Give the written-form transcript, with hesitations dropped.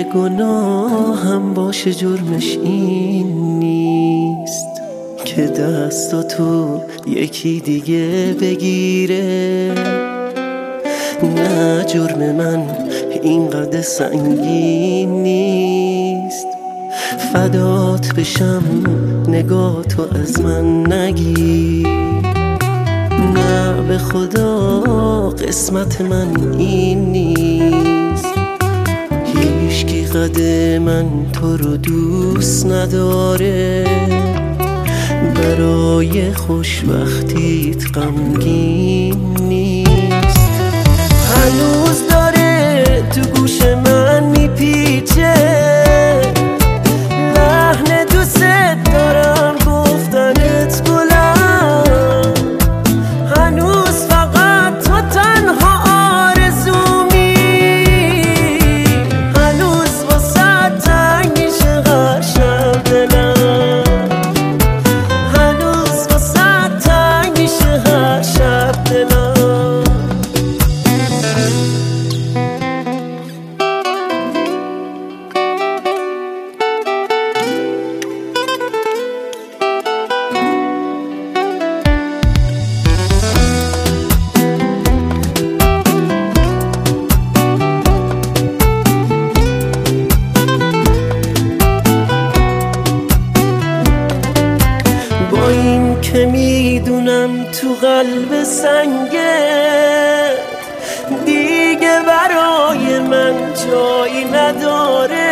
اگه گناهم باشه جرمش این نیست که دستاتو یکی دیگه بگیره. نه جرم من اینقدر سنگین نیست، فدات بشم نگاه تو از من نگیر. نه به خدا قسمت من این نیست، هیچکی قد من تو رو دوست نداره. برای خوشبختیت غمگین نیست. هنوز داره تو گوش من میپیچه لحن دوست دارم گفتنت گلم. هنوز فقط تو تنها آرزومی، هنوز واسه تنگ میشه هر شب دلم، هنوز واسه تنگ میشه هر شب دلم. با این که میدونم تو قلب سنگه دیگه برای من جایی نداره.